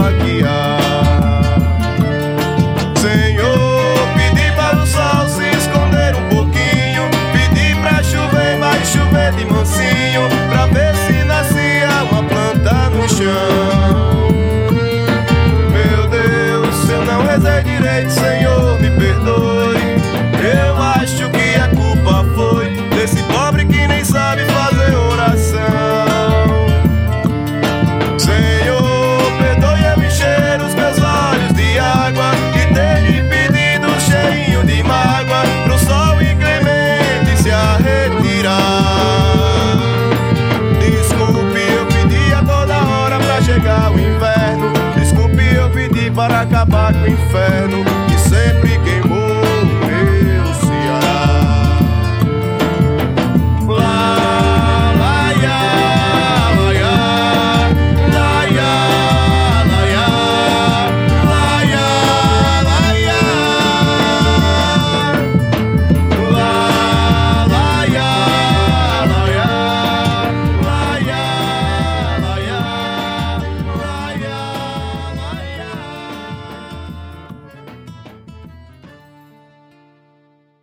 guiar. Senhor, pedi para o sol se esconder um pouquinho, pedi pra chover, mas chover de mansinho, pra ver se nascia uma planta no chão. Meu Deus, se eu não rezei direito, Senhor, me perdoe. Eu acho que a culpa foi desse pobre que nem sabe fazer oração. Senhor, perdoe eu encher os meus olhos de água e ter lhe pedido cheinho de mágoa pro sol inclemente se a retirar. Desculpe, eu pedi a toda hora pra chegar o inverno. Desculpe, eu pedi para acabar com o inferno.